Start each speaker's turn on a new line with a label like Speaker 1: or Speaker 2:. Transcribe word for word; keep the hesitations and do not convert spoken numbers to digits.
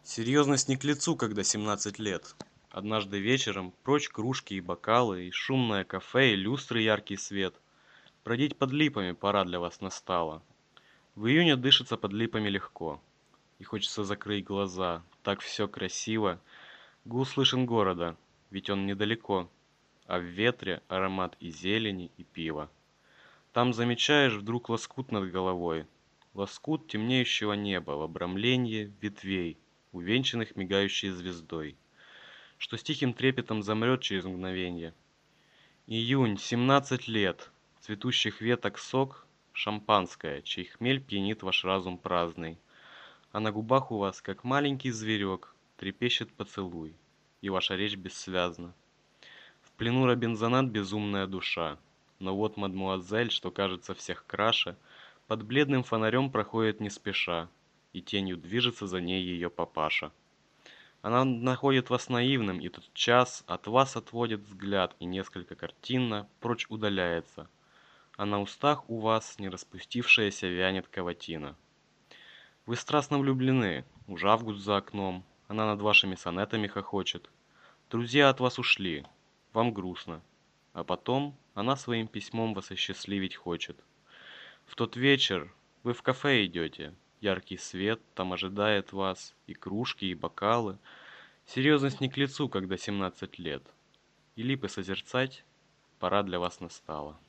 Speaker 1: Серьезность не к лицу, когда семнадцать лет. Однажды вечером прочь кружки и бокалы, и шумное кафе, и люстры яркий свет. Бродить под липами пора для вас настала. В июне дышится под липами легко. И хочется закрыть глаза, так все красиво. Гул слышен города, ведь он недалеко. А в ветре аромат и зелени, и пива. Там замечаешь вдруг лоскут над головой. Лоскут темнеющего неба в обрамлении ветвей, увенчанных мигающей звездой, что с тихим трепетом замрет через мгновенье. Июнь, семнадцать лет, цветущих веток сок, шампанское, чей хмель пьянит ваш разум праздный. А на губах у вас, как маленький зверек, трепещет поцелуй, и ваша речь бессвязна. В плену Робинзонат безумная душа, но вот мадмуазель, что кажется всех краше, под бледным фонарем проходит не спеша, и тенью движется за ней ее папаша. Она находит вас наивным, и тот час от вас отводит взгляд и несколько картинно прочь удаляется, а на устах у вас не распустившаяся вянет каватина. Вы страстно влюблены, уж август за окном, она над вашими сонетами хохочет. Друзья от вас ушли, вам грустно, а потом она своим письмом вас осчастливить хочет. В тот вечер вы в кафе идете, яркий свет там ожидает вас, и кружки, и бокалы. Серьезность не к лицу, когда семнадцать лет, и липы созерцать пора для вас настала.